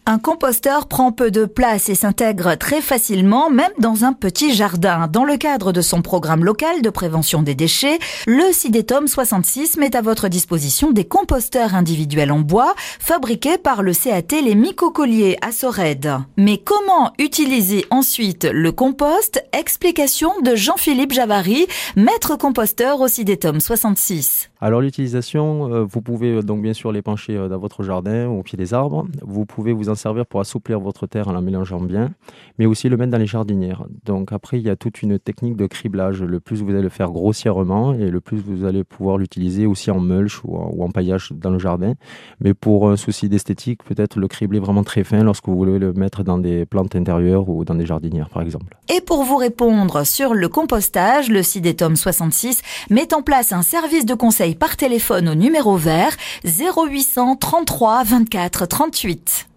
Un composteur prend peu de place et s'intègre très facilement, même dans un petit jardin. Dans le cadre de son programme local de prévention des déchets, le Cidetum 66 met à votre disposition des composteurs individuels en bois fabriqués par le CAT Les Micocoliers à Sorède. Mais comment utiliser ensuite le compost? Explication de Jean-Philippe Javary, maître composteur au Cidetum 66. Alors l'utilisation, vous pouvez donc bien sûr l'épancher dans votre jardin ou au pied des arbres. Vous pouvez vous en servir pour assouplir votre terre en la mélangeant bien, mais aussi le mettre dans les jardinières. Donc après, il y a toute une technique de criblage. Le plus vous allez le faire grossièrement et le plus vous allez pouvoir l'utiliser aussi en mulch ou en paillage dans le jardin. Mais pour un souci d'esthétique, peut-être le cribler vraiment très fin lorsque vous voulez le mettre dans des plantes intérieures ou dans des jardinières par exemple. Et pour vous répondre sur le compostage, le Cidetum 66 met en place un service de conseil par téléphone au numéro vert 0800 33 24 38.